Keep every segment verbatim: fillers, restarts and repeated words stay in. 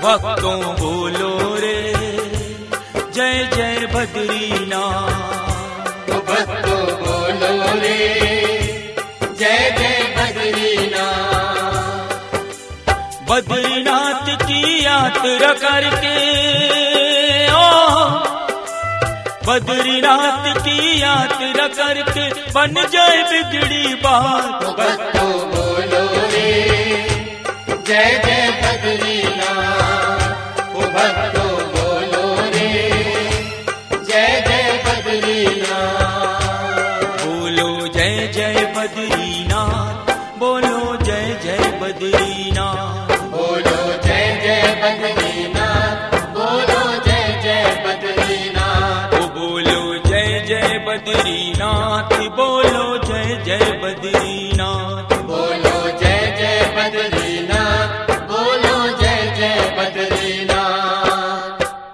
भक्तों बोलो रे जय जय बद्रीनाथ। ओ भक्तों बोलो रे जय जय बद्रीनाथ। बद्रीनाथ की यात्रा करके ओ बद्रीनाथ की यात्रा करके बन जाए बिगड़ी बात। ओ भक्तों बोलो रे जय जय बद्रीनाथ। ओ भक्तों बोलो रे जय जय बद्रीनाथ। बोलो जय जय बद्रीनाथ, बोलो जय जय बद्रीनाथ। बोलो जय जय बद्रीनाथ, बोलो जय जय बद्रीनाथ। ओ बोलो जय जय बद्रीनाथ, बोलो जय जय बद्रीनाथ। बोलो जय जय बद्रीनाथ, बोलो जय जय बद्रीनाथ।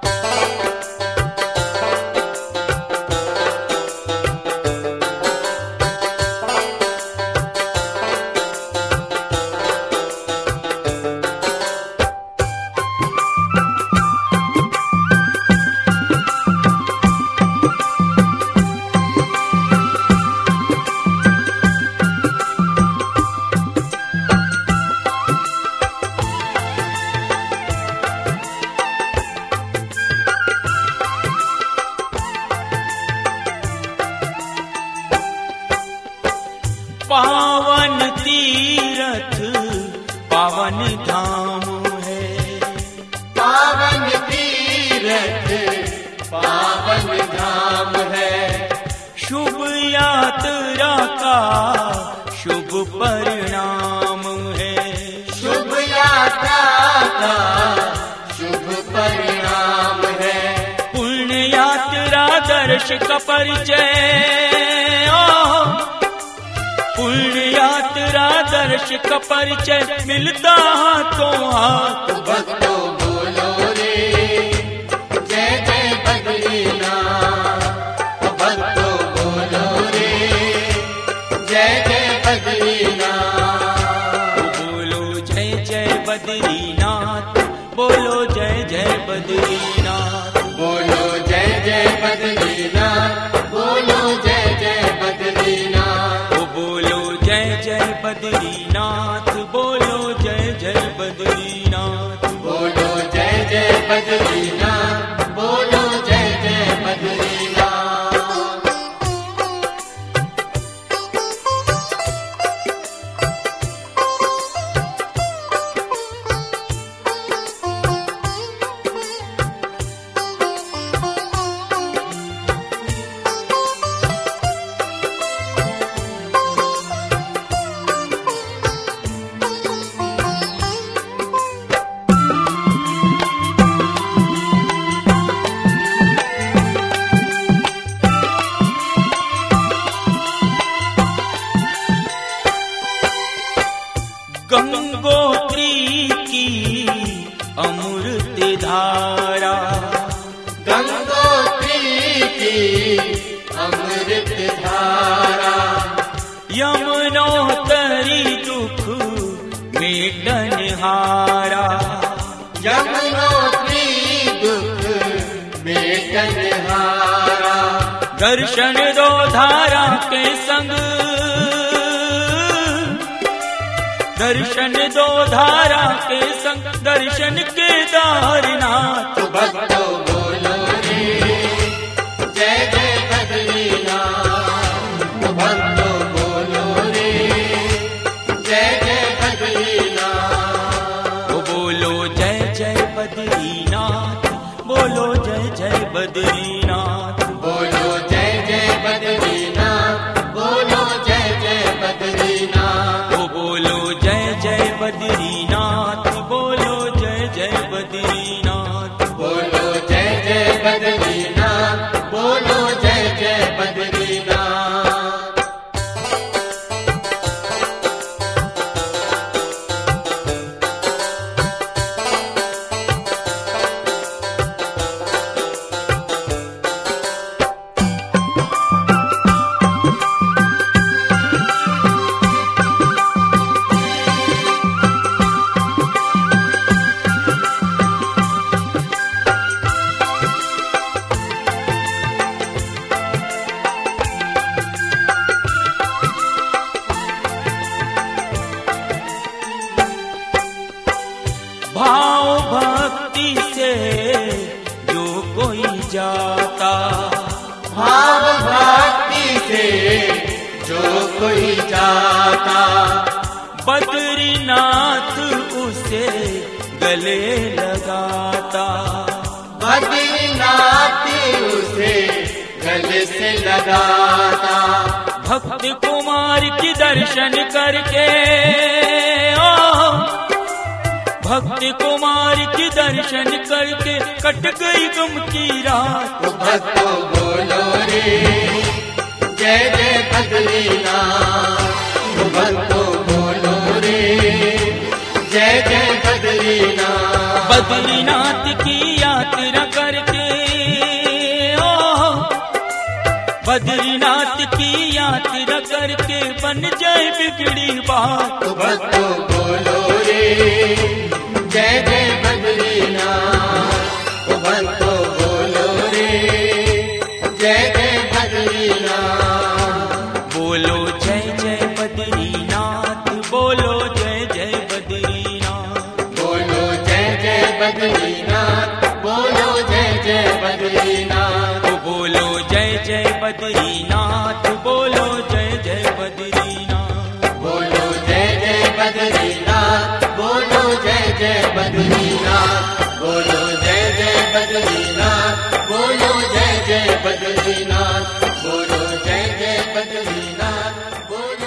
पावन तीरथ पावन धाम है, पावन तीरथ पावन धाम है। शुभ यात्रा का शुभ परिणाम है। शुभ यात्रा का शुभ परिणाम है। पुण्य यात्रा दर्श का परिचय ओ पुण्य यात्रा दर्श का परिचय मिलता हाथों हाथ। भक्तों बोलो रे जय जय बद्रीनाथ। भक्तों बोलो रे जय जय बद्रीनाथ। बोलो जय जय बद्रीनाथ, बोलो जय जय बद्रीनाथ। बोलो जय जय बद्रीनाथ, बोलो जय जय बद्रीनाथ। ओ बोलो जय जय बद्रीनाथ, बोलो जय जय बद्रीनाथ। बोलो जय जय बद्रीनाथ, बोलो जय जय बद्रीनाथ। गंगोत्री की अमृत धारा, गंगोत्री की अमृत धारा। यमुनोत्तरी दुख मेटनहारा। यमुनोत्री दुख मेटनहारा। दर्शन दो धारा के संग, दर्शन दो धारा के संग दर्शन केदारनाथ। भक्तों बोलो रे जय जय बद्रीनाथ। भक्तों बोलो रे जय जय बद्रीनाथ। ओ बोलो जय जय बद्रीनाथ, बोलो जय जय बद्रीनाथ। बोलो जय जय बद्रीनाथ, बोलो जय जय बद्रीनाथ। ओ बोलो जय जय बद्रीनाथ, बोलो जय जय बद्रीनाथ। बोलो जय कोई जाता, बद्रीनाथ उसे गले लगाता, बद्रीनाथ उसे गले से लगाता। भक्त कुमार की दर्शन करके, ओ भक्त कुमार की दर्शन करके कट गई गम की रात। तो भक्तों बोलो रे जय जय बद्रीनाथ, तो भक्तों बोलो रे जय जय बद्रीनाथ। बद्रीनाथ की यात्रा करके, ओ बद्रीनाथ की यात्रा करके बन जाए बिगड़ी बात। तो भक्तों बोलो रे जय जय बद्रीनाथ, तो भक्तों बोलो रे जय जय बद्रीनाथ। बोलो जय जय बद्रीनाथ, बोलो जय जय बद्रीनाथ, बोलो जय जय बद्रीनाथ, बोलो जय जय बद्रीनाथ। ओ बोलो जय जय बद्रीनाथ, बोलो जय जय बद्रीनाथ, बोलो जय जय बद्रीनाथ, बोलो जय जय बद्रीनाथ, बोलो जय जय बद्रीनाथ, बोलो जय जय बद्रीनाथ, बोलो जय जय बद्रीनाथ, बोलो